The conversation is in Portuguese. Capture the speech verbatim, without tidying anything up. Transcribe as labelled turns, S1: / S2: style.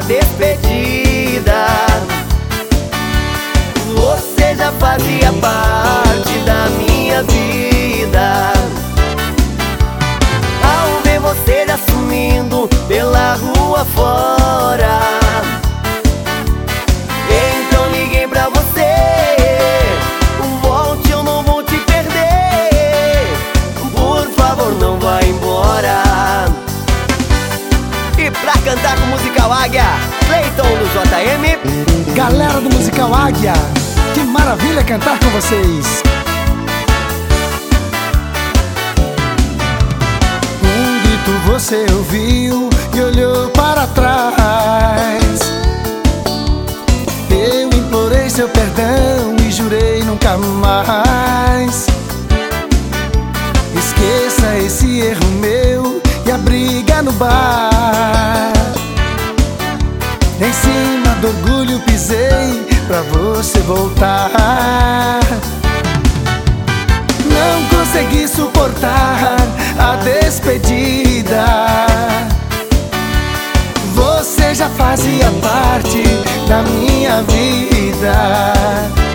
S1: despedida. Você já fazia parte da minha vida. Ao ver você já sumindo pela rua fora, então liguei pra você: volte, eu não vou te perder. Por favor, não vá embora. E pra cantar com o Musical Águia, Cleiton do J M.
S2: Galera do Musical Águia, que maravilha cantar com vocês. Um grito você ouviu e olhou para trás. Eu implorei seu perdão e jurei nunca mais. Esqueça esse erro meu e a briga no bar. Em cima do orgulho pisei pra você voltar. Não consegui suportar a despedida. Você já fazia parte da minha vida.